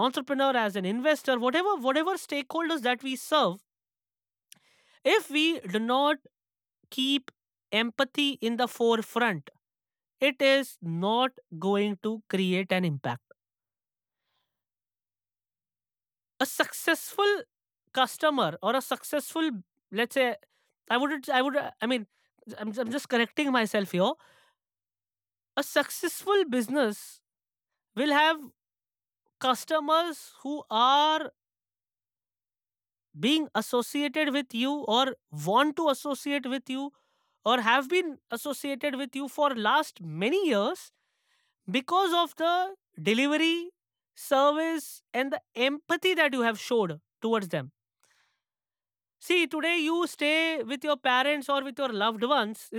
entrepreneur, as an investor, whatever stakeholders that we serve, if we do not keep empathy in the forefront, it is not going to create an impact. A successful customer or a successful, let's say, I mean, I'm just correcting myself here. A successful business will have customers who are being associated with you, or want to associate with you, or have been associated with you for last many years, because of the delivery, service, and the empathy that you have showed towards them. See, today you stay with your parents or with your loved ones